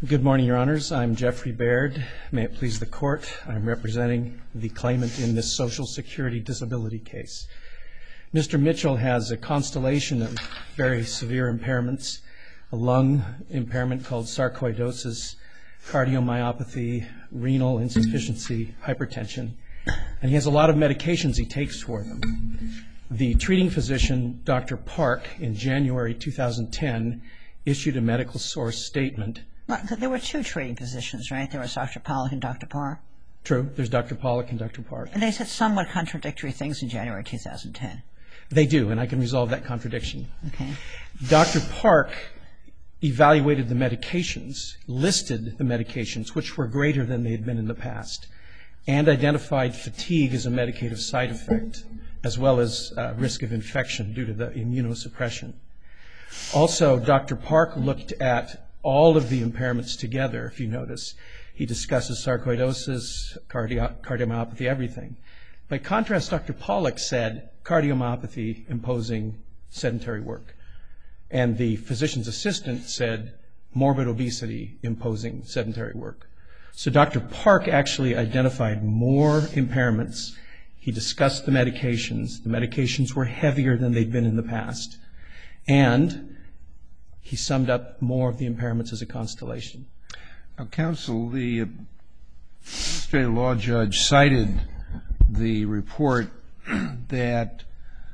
Good morning, Your Honors. I'm Jeffrey Baird. May it please the Court, I'm representing the claimant in this Social Security disability case. Mr. Mitchell has a constellation of very severe impairments, a lung impairment called sarcoidosis, cardiomyopathy, renal insufficiency, hypertension, and he has a lot of medications he takes for them. The treating physician, Dr. Park, in January 2010, issued a medical source statement. There were two treating physicians, right? There was Dr. Pollack and Dr. Park? True. There's Dr. Pollack and Dr. Park. And they said somewhat contradictory things in January 2010. They do, and I can resolve that contradiction. Okay. Dr. Park evaluated the medications, listed the medications, which were greater than they had been in the past, and identified fatigue as a medicative side effect, as well as risk of infection due to the immunosuppression. Also, Dr. Park looked at all of the impairments together, if you notice. He discusses sarcoidosis, cardiomyopathy, everything. By contrast, Dr. Pollack said cardiomyopathy imposing sedentary work. And the physician's assistant said morbid obesity imposing sedentary work. So Dr. Park actually identified more impairments. He discussed the medications. The medications were heavier than they'd been in the past. And he summed up more of the impairments as a constellation. Now, counsel, the administrative law judge cited the report that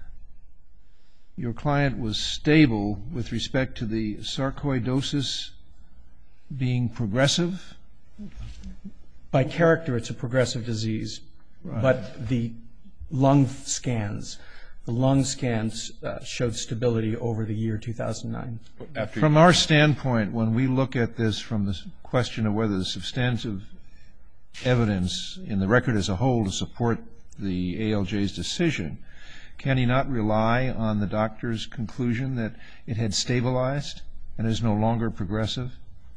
your client was stable with respect to the sarcoidosis being progressive? By character, it's a progressive disease. Right. But the lung scans showed stability over the year 2009. From our standpoint, when we look at this from the question of whether the substantive evidence in the record as a whole to support the ALJ's decision, can he not rely on the doctor's conclusion that it had stabilized and is no longer progressive?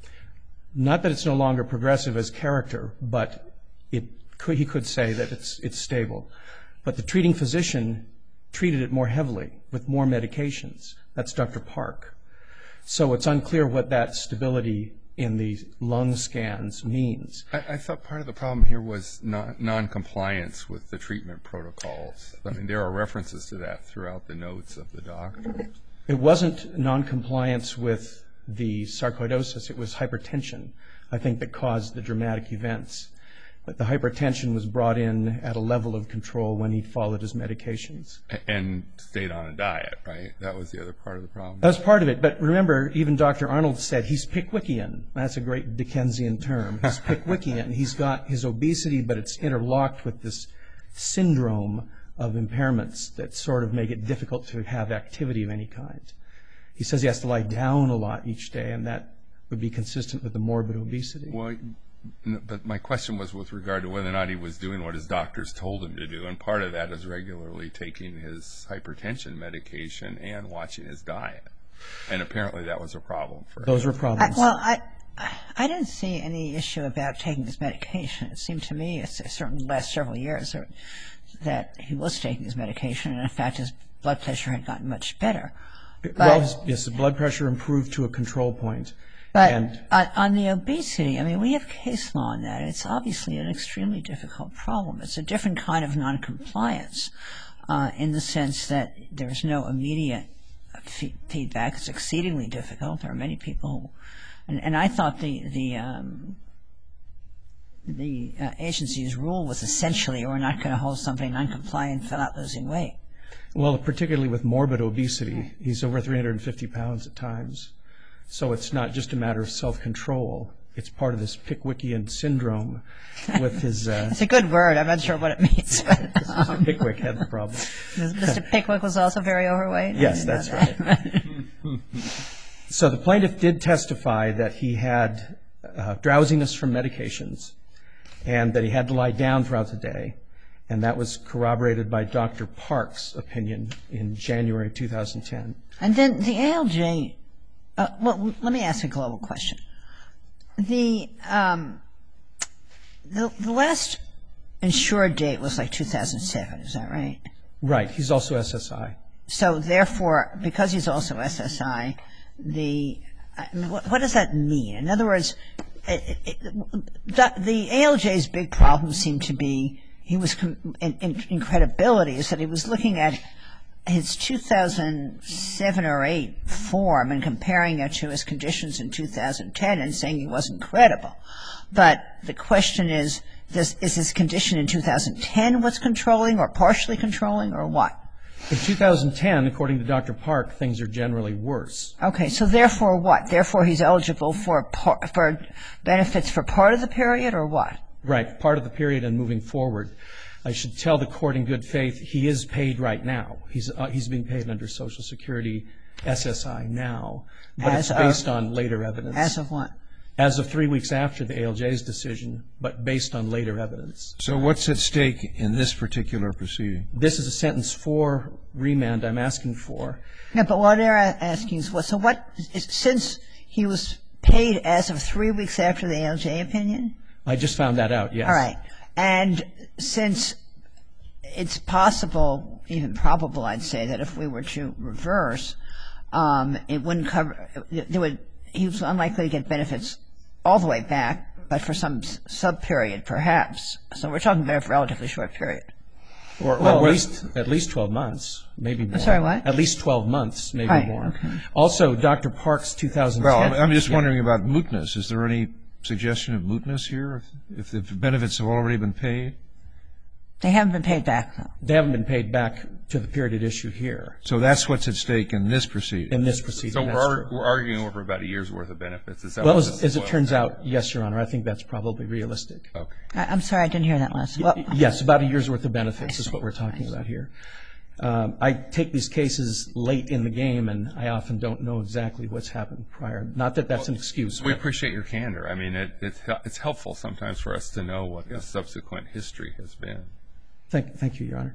Not that it's no longer progressive as character, but he could say that it's stable. But the treating physician treated it more heavily with more medications. That's Dr. Park. So it's unclear what that stability in the lung scans means. I thought part of the problem here was non-compliance with the treatment protocols. I mean, there are references to that throughout the notes of the doctor. It wasn't non-compliance with the sarcoidosis. It was hypertension, I think, that caused the dramatic events. But the hypertension was brought in at a level of control when he followed his medications. And stayed on a diet, right? That was the other part of the problem. That was part of it. But remember, even Dr. Arnold said he's Pickwickian. That's a great Dickensian term. He's Pickwickian. He's got his obesity, but it's interlocked with this syndrome of impairments that sort of make it difficult to have activity of any kind. He says he has to lie down a lot each day, and that would be consistent with the morbid obesity. Well, but my question was with regard to whether or not he was doing what his doctors told him to do, and part of that is regularly taking his hypertension medication and watching his diet. And apparently that was a problem for him. Those were problems. I didn't see any issue about taking his medication. It seemed to me, certainly the last several years, that he was taking his medication, and in fact his blood pressure had gotten much better. Well, yes, the blood pressure improved to a control point. But on the obesity, I mean, we have case law on that. It's obviously an extremely difficult problem. It's a different kind of noncompliance in the sense that there's no immediate feedback. It's exceedingly difficult. There are many people who, and I thought the agency's rule was essentially we're not going to hold somebody noncompliant without losing weight. Well, particularly with morbid obesity, he's over 350 pounds at times. So it's not just a matter of self-control. It's part of this Pickwickian syndrome with his... It's a good word. I'm not sure what it means. Mr. Pickwick had the problem. Mr. Pickwick was also very overweight? Yes, that's right. So the plaintiff did testify that he had drowsiness from medications and that he had to lie down throughout the day. And that was corroborated by Dr. Park's opinion in January 2010. And then the ALJ... well, let me ask a global question. The last insured date was like 2007, is that right? Right. He's also SSI. So therefore, because he's also SSI, what does that mean? In other words, the ALJ's big problem seemed to be he was in credibility is that he was looking at his 2007 or 8 form and comparing it to his conditions in 2010 and saying he wasn't credible. But the question is his condition in 2010 what's controlling or partially controlling or what? In 2010, according to Dr. Park, things are generally worse. Okay, so therefore what? Therefore he's eligible for benefits for part of the period or what? Right, part of the period and moving forward. I should tell the court in good faith he is paid right now. He's being paid under Social Security SSI now, but it's based on later evidence. As of what? As of 3 weeks after the ALJ's decision, but based on later evidence. So what's at stake in this particular proceeding? This is a sentence 4 remand I'm asking for. Yeah, but what they're asking is what? So what? Since he was paid as of 3 weeks after the ALJ opinion? I just found that out, yes. All right. And since it's possible, even probable, I'd say, that if we were to reverse, it wouldn't cover, he was unlikely to get benefits all the way back, but for some sub-period perhaps. So we're talking about a relatively short period. Well, at least 12 months, maybe more. Sorry, what? At least 12 months, maybe Right, more. okay. Also, Dr. Park's 2010. Well, I'm just wondering about mootness. Is there any suggestion of mootness here if the benefits have already been paid? They haven't been paid back, though. They haven't been paid back to the period at issue here. So that's what's at stake in this proceeding. In this proceeding, So that's true. we're arguing over about a year's worth of benefits. Is that Well, what this as it boils turns down out, yes, Your Honor, I think that's probably realistic. to? Okay. I'm sorry, I didn't hear that last. Yes, about a year's worth of benefits is what we're talking about here. I take these cases late in the game, and I often don't know exactly what's happened prior. Not that that's an excuse. We but- appreciate your candor. I mean, it's helpful sometimes for us to know what the subsequent history has been. Thank you, Your Honor.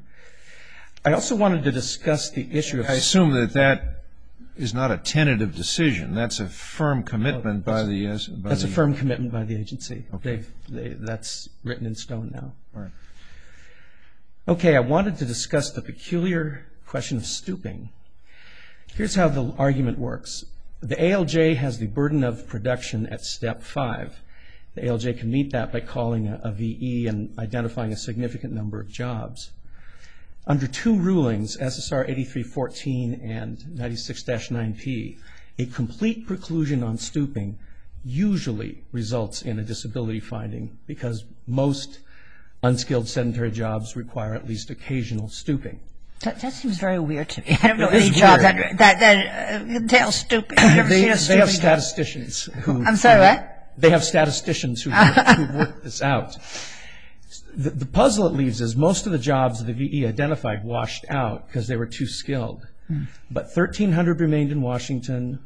I also wanted to discuss the issue of... I assume that is not a tentative decision. That's a firm commitment by the... That's a firm commitment by the agency. Okay. That's written in stone now. All right. Okay, I wanted to discuss the peculiar question of stooping. Here's how the argument works. The ALJ has the burden of production at step 5. The ALJ can meet that by calling a VE and identifying a significant number of jobs. Under 2 rulings, SSR 8314 and 96-9P, a complete preclusion on stooping usually results in a disability finding because most unskilled sedentary jobs require at least occasional stooping. That seems very weird to me. I don't know It any is job weird. that entails stooping. I've never seen a They stooping have job. statisticians who... I'm sorry, what? They have statisticians who work this out. The puzzle it leaves is most of the jobs the VE identified washed out because they were too skilled. But 1,300 remained in Washington,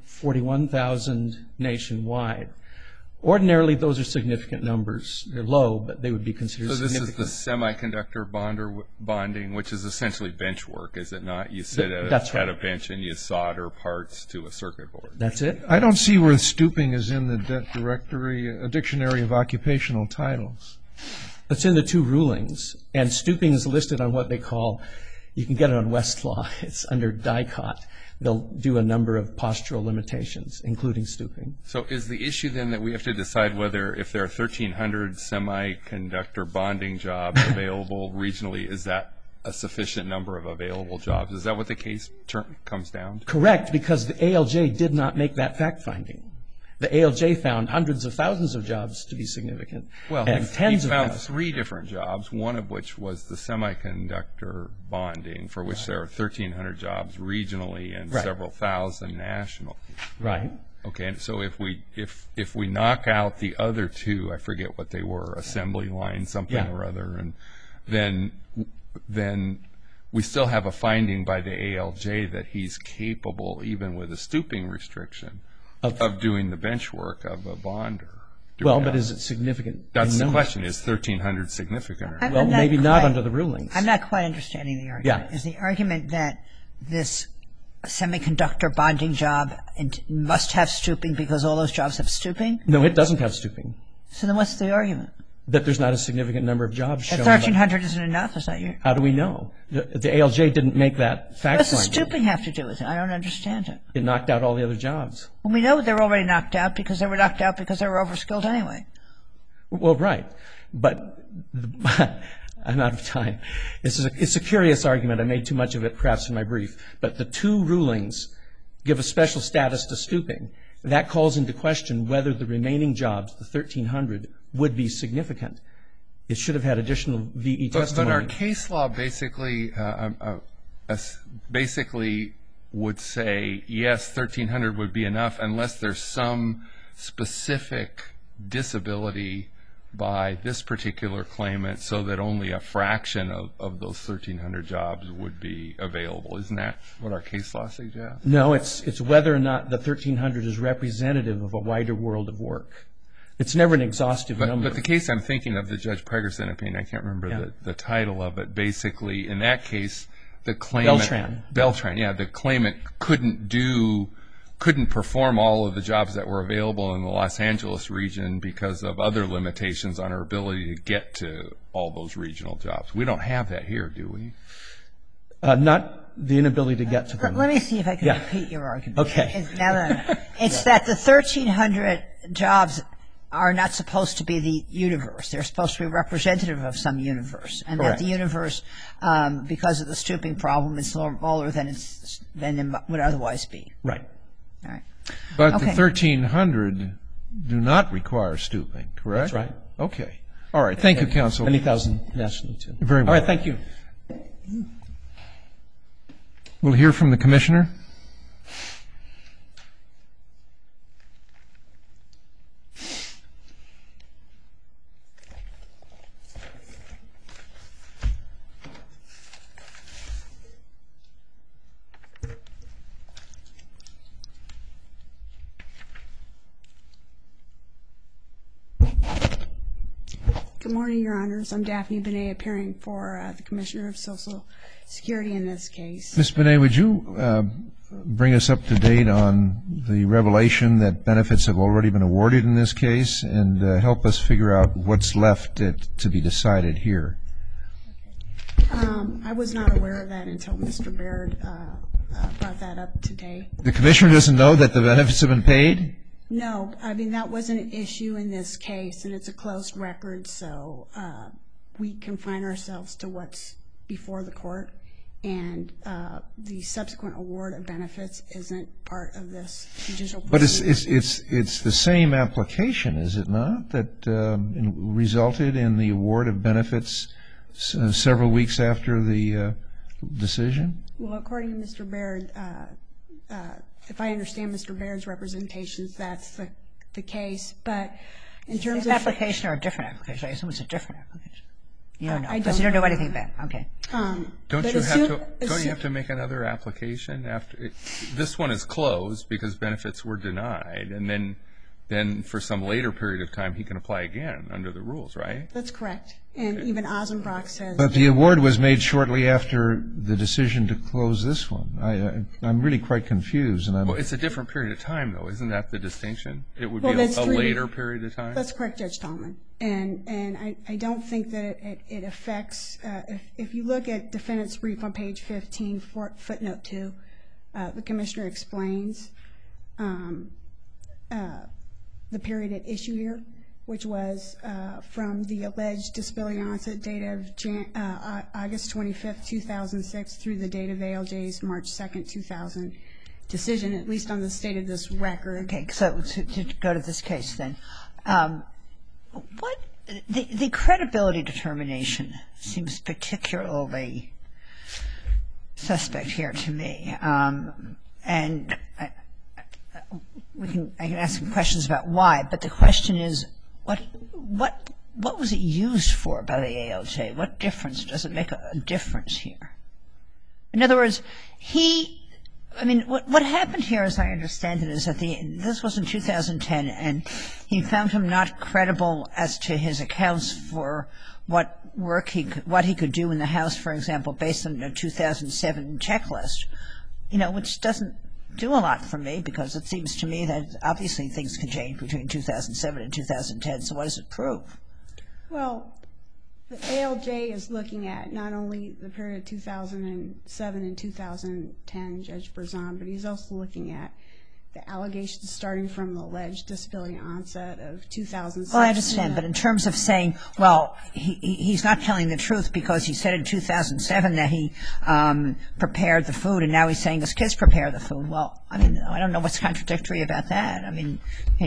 41,000 nationwide. Ordinarily, those are significant numbers. They're low, but they would be considered So this significant. is the semiconductor bonding, which is essentially bench work, is it not? You sit That's right. at a bench and you solder parts to a circuit board. That's it? I don't see where stooping is in the dictionary of occupational titles. It's in the 2 rulings, and stooping is listed on what they call, you can get it on Westlaw, it's under DICOT. They'll do a number of postural limitations, including stooping. So is the issue then that we have to decide whether if there are 1,300 semiconductor bonding jobs available regionally, is that a sufficient number of available jobs? Is that what the case comes down to? Correct, because the ALJ did not make that fact finding. The ALJ found hundreds of thousands of jobs to be significant, Well, and he tens of found thousands. 3 different jobs, one of which was the semiconductor bonding, for which there are 1,300 jobs regionally and Right. several thousand nationally. Right. Okay, and so if we knock out the other 2, I forget what they were, assembly line something Yeah. or other, and then we still have a finding by the ALJ that he's capable, even with a stooping restriction, of doing the bench work of a bonder. Well, but is it significant? That's in the numbers? question, is 1,300 significant or not? Well, I'm not maybe not quite- under the rulings. I'm not quite understanding the argument. Yeah. Is the argument that this semiconductor bonding job must have stooping because all those jobs have stooping? No, it doesn't have stooping. So then what's the argument? That there's not a significant number of jobs shown. That 1,300 isn't enough? Is that your... How do we know? The ALJ didn't make that fact What's the finding. stooping have to do with it? I don't understand it. It knocked out all the other jobs. Well, we know they're already knocked out because they were knocked out because they were overskilled anyway. Well, right. But I'm out of time. It's a curious argument. I made too much of it perhaps in my brief. But the two rulings give a special status to stooping. That calls into question whether the remaining jobs, the 1,300, would be significant. It should have had additional VE testimony. But our case law basically would say, yes, 1,300 would be enough unless there's some specific disability by this particular claimant so that only a fraction of those 1,300 jobs would be available. Isn't that what our case law suggests? No, it's whether or not the 1,300 is representative of a wider world of work. It's never an exhaustive number. But the case I'm thinking of, the Judge Pregerson opinion, I can't remember the title of it. Basically, in that case, the claimant... Beltran, yeah. The claimant couldn't perform all of the jobs that were available in the Los Angeles region because of other limitations on her ability to get to all those regional jobs. We don't have that here, do we? Not the inability to get to them. Let me see if I can repeat your argument. Okay. It's that the 1,300 jobs are not supposed to be the universe. They're supposed to be representative of some universe. And Correct. that the universe, because of the stooping problem, is smaller than it would otherwise be. Right. All right. But Okay. the 1,300 do not require stooping, correct? That's right. Okay. All right. Thank you, counsel. Many thousand nationally, too. Very well. All right, thank you. We'll hear from the Commissioner. Good morning, Your Honors. I'm Daphne Benet, appearing for the Commissioner of Social Security in this case. Ms. Benet, would you bring us up to date on the revelation that benefits have already been awarded in this case and help us figure out what's left to be decided here? I was not aware of that until Mr. Baird brought that up today. The Commissioner doesn't know that the benefits have been paid? No, I mean, that wasn't an issue in this case, and it's a closed record, so we confine ourselves to what's before the court, and the subsequent award of benefits isn't part of this judicial proceeding. But it's the same application, is it not, that resulted in the award of benefits several weeks after the decision? Well, according to Mr. Baird, if I understand Mr. Baird's representations, that's the case. But in terms of application or a different application? I assume it's a different application. You don't know, I don't because you don't know know. anything about it. Okay. Don't you have to make another application after this one is closed because benefits were denied, and then for some later period of time he can apply again under the rules, right? That's correct. And even Ozenbrock says... But the award was made shortly after the decision to close this one. I'm really quite confused. Well, it's a different period of time, though. Isn't that the distinction? It would be a later period of time? That's correct, Judge Tallman. And I don't think that it affects... if you look at defendant's brief on page 15, footnote 2, the Commissioner explains the period at issue here, which was from the alleged disability onset date of August 25th, 2006 through the date of ALJ's March 2nd, 2000 decision, at least on the state of this record. Okay, so to go to this case then, the credibility determination seems particularly suspect here to me, and I can ask some questions about why, but the question is, what was it used for by the ALJ? What difference does it make a difference here? In other words, what happened here, as I understand it, is that this was in 2010, and he found him not credible as to his accounts for what he could do in the House, for example, based on the 2007 checklist, which doesn't do a lot for me, because it seems to me that obviously things can change between 2007 and 2010, so what does it prove? Well, the ALJ is looking at not only the period of 2007 and 2010, Judge Berzon, but he's also looking at the allegations starting from the alleged disability onset of 2006. Well, I understand, but in terms of saying, well, he's not telling the truth because he said in 2007 that he prepared the food, and now he's saying his kids prepare the food. Well, I mean, I don't know what's contradictory about that. I mean,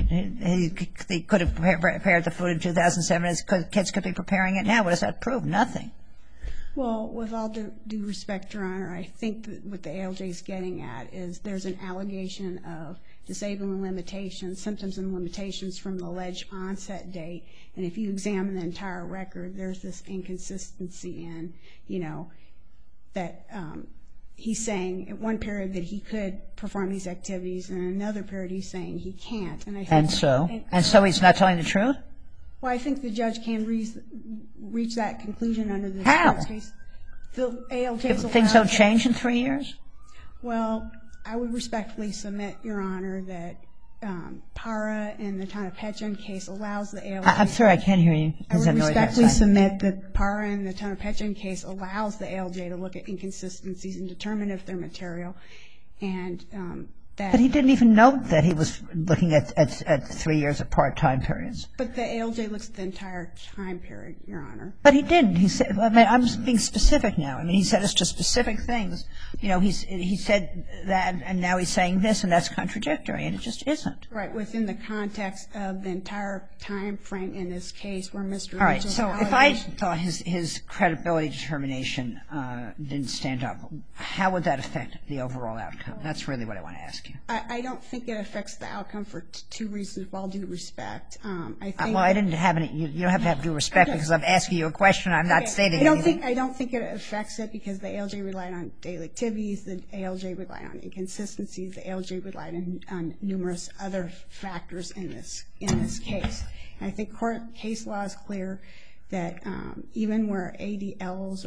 he could have prepared the food in 2007, his kids could be preparing it now. What does that prove? Nothing. Well, with all due respect, Your Honor, I think that what the ALJ is getting at is there's an allegation of disabling limitations, symptoms and limitations from the alleged onset date. And if you examine the entire record, there's this inconsistency in, that he's saying at one period that he could perform these activities, and in another period he's saying he can't. And so he's not telling the truth? Well, I think the judge can reach that conclusion under this case. The ALJ Things don't change in 3 years? Well, I would respectfully submit, Your Honor, that Para in the Tonopetchan case allows the ALJ. I'm sorry, I can't hear you. I would respectfully submit that Para in the Tonopetchan case allows the ALJ to look at inconsistencies and determine if they're material. And But he didn't even note that he was looking at 3 years of part-time periods. But the ALJ looks at the entire time period, Your Honor. But he didn't. He said, I'm being specific now. I mean, he said it's just specific things. He said that, and now he's saying this, and that's contradictory, and it just isn't. Right, within the context of the entire time frame in this case where Mr. Mitchell's All right, so if I thought his credibility determination didn't stand up, how would that affect the overall outcome? That's really what I want to ask you. I don't think it affects the outcome for two reasons, with all due respect. I didn't have any. You don't have to have due respect because I'm asking you a question. I'm not stating anything. I don't think it affects it because the ALJ relied on daily activities. The ALJ relied on inconsistencies. The ALJ relied on numerous other factors in this case. And I think court case law is clear that even where ADLs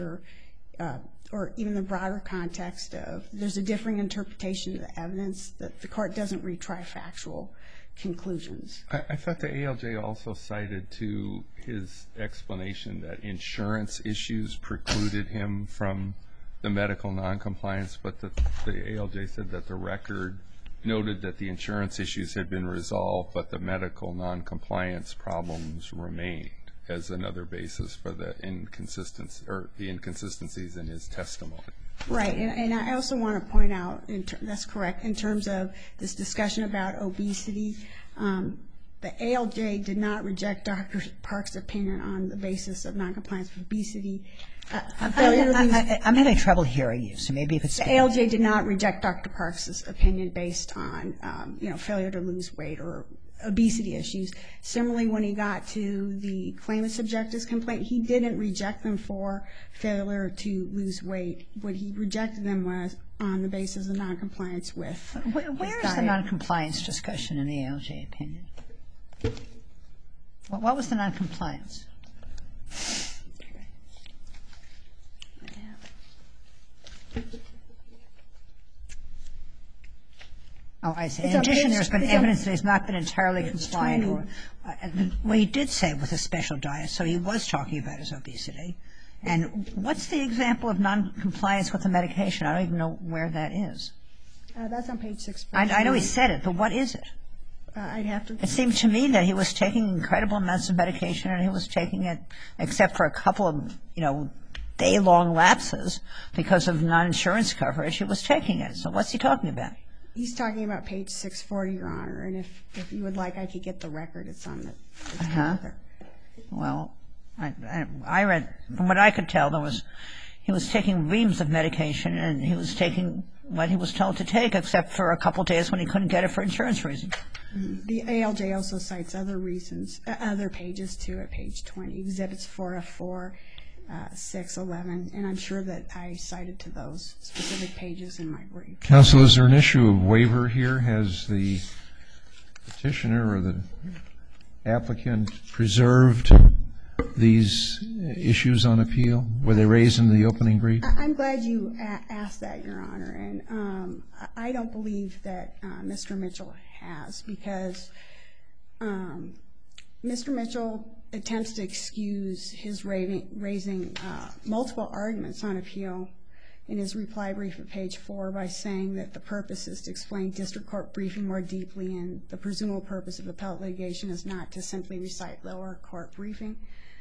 or even the broader context of there's a differing interpretation of the evidence, that the court doesn't retry factual conclusions. I thought the ALJ also cited to his explanation that insurance issues precluded him from the medical noncompliance, but the ALJ said that the record noted that the insurance issues had been resolved, but the medical noncompliance problems remained as another basis for the inconsistencies in his testimony. Right, and I also want to point out, that's correct, in terms of this discussion about obesity, the ALJ did not reject Dr. Park's opinion on the basis of noncompliance with obesity. I'm having trouble hearing you, so maybe if it's... The ALJ did not reject Dr. Park's opinion based on, failure to lose weight or obesity issues. Similarly, when he got to the claimant's objectives complaint, he didn't reject them for failure to lose weight. What he rejected them was on the basis of noncompliance with his diet. Where is the noncompliance discussion in the ALJ opinion? What was the noncompliance? Oh, I see. In addition, there's been evidence that he's not been entirely compliant. Well, he did say with a special diet, so he was talking about his obesity. And what's the example of noncompliance with the medication? I don't even know where that is. That's on page 6. I know he said it, but what is it? I'd have to... It seemed to me that he was taking incredible amounts of medication, and he was taking it, except for a couple of, day-long lapses because of non-insurance coverage, he was taking it. So what's he talking about? He's talking about page 640, Your Honor, and if you would like, I could get the record. It's on the... Well, I read, from what I could tell, he was taking reams of medication, and he was taking what he was told to take, except for a couple days when he couldn't get it for insurance reasons. The ALJ also cites other reasons, other pages, too, at page 20, Exhibits 4F4, 611, and I'm sure that I cited to those specific pages in my brief. Counsel, is there an issue of waiver here? Has the petitioner or the applicant preserved these issues on appeal? Were they raised in the opening brief? I'm glad you asked that, Your Honor, and I don't believe that Mr. Mitchell has, because Mr. Mitchell attempts to excuse his raising multiple arguments on appeal in his reply brief at page 4 by saying that the purpose is to explain district court briefing more deeply, and the presumable purpose of appellate litigation is not to simply recite lower court briefing.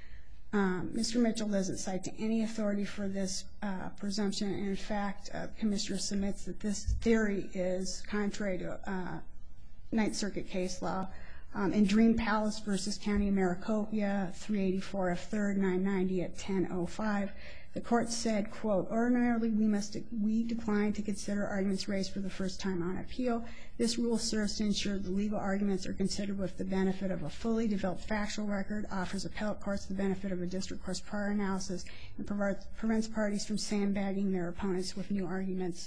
Mr. Mitchell doesn't cite to any authority for this presumption, and in fact, the Commissioner submits that this theory is contrary to Ninth Circuit case law. In Dream Palace versus County of Maricopa, 384 F. 3rd, 990 at 10:05, the court said, quote, ordinarily we decline to consider arguments raised for the first time on appeal. This rule serves to ensure the legal arguments are considered with the benefit of a fully developed factual record, offers appellate courts the benefit of a district court's prior analysis, and prevents parties from sandbagging their opponents with new arguments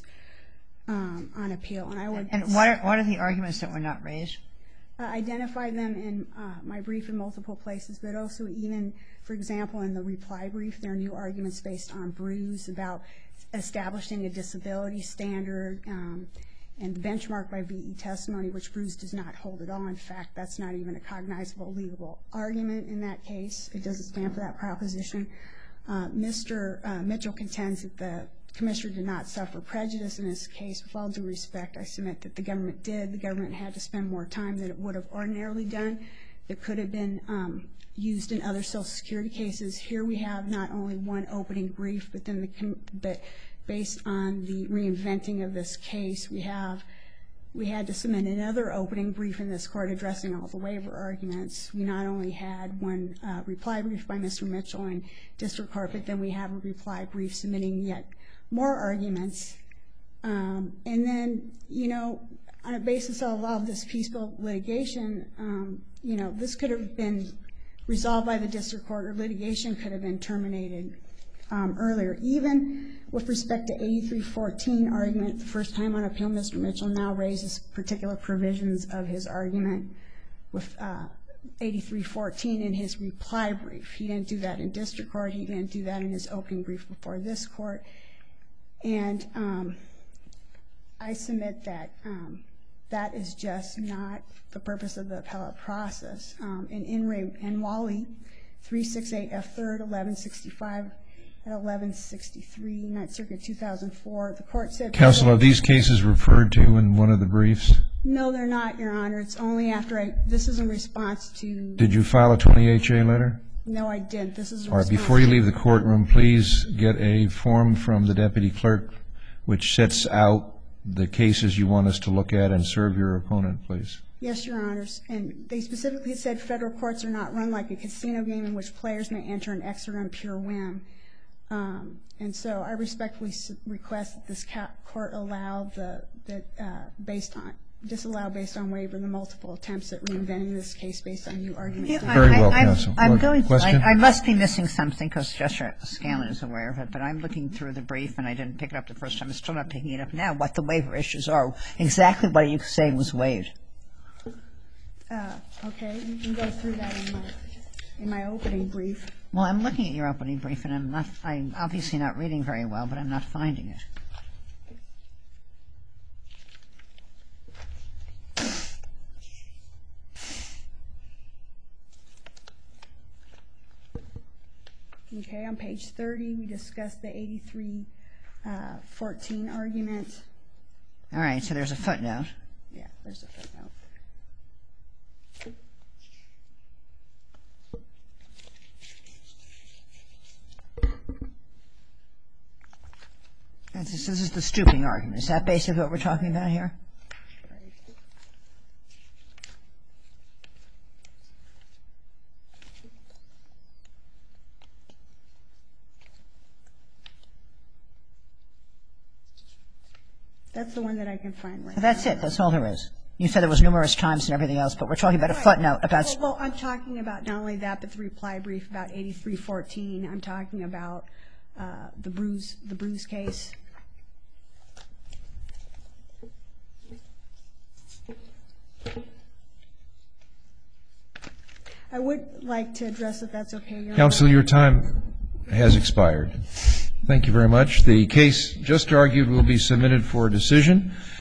on appeal. And what are the arguments that were not raised? Identify them in my brief in multiple places, but also even, for example, in the reply brief, there are new arguments based on Bruce about establishing a disability standard and the benchmark by VE testimony, which Bruce does not hold at all. In fact, that's not even a cognizable legal argument in that case. It doesn't stand for that proposition. Mr. Mitchell contends that the Commissioner did not suffer prejudice in this case. With all due respect, I submit that the government did. The government had to spend more time than it would have ordinarily done. It could have been used in other Social Security cases. Here we have not only one opening brief, but based on the reinventing of this case, we had to submit another opening brief in this court addressing all the waiver arguments. We not only had one reply brief by Mr. Mitchell in district court, but then we have a reply brief submitting yet more arguments. And then, on a basis of all of this peaceful litigation, this could have been resolved by the district court, or litigation could have been terminated earlier. Even with respect to 8314 argument, the first time on appeal, Mr. Mitchell now raises particular provisions of his argument with 8314 in his reply brief. He didn't do that in district court. He didn't do that in his opening brief before this court. And I submit that that is just not the purpose of the appellate process. In Wally, 368 F. 3rd, 1165 and 1163, Ninth Circuit, 2004, the court said... Counsel, are these cases referred to in one of the briefs? No, they're not, Your Honor. It's only after this is in response to... Did you file a 28-J letter? No, I didn't. This is a All right, response. before you leave the courtroom, please get a form from the deputy clerk which sets out the cases you want us to look at, and serve your opponent, please. Yes, Your Honors. And they specifically said federal courts are not run like a casino game in which players may enter and exit on pure whim. And so I respectfully request that this court disallow based on waiver the multiple attempts at reinventing this case based on new arguments. Very well, counsel. Question? I must be missing something because Justice Scanlon is aware of it, but I'm looking through the brief and I didn't pick it up the first time. I'm still not picking it up now. What the waiver issues are, exactly what are you saying was waived? Okay, you can go through that in my opening brief. Well, I'm looking at your opening brief and I'm obviously not reading very well, but I'm not finding it. Okay, on page 30, we discussed the 8314 argument. All right, so there's a footnote. Yeah, there's a footnote. This is the stooping argument. Is that basically what we're talking about here? Right. That's the one that I can find right now. That's it. That's all there is. You said there was numerous times and everything else, but we're talking about a footnote about... Well, I'm talking about not only that, but the reply brief about 8314. I'm talking about the Bruce case. I would like to address, if that's okay, Your Honor. Counsel, your time has expired. Thank you very much. The case just argued will be submitted for decision.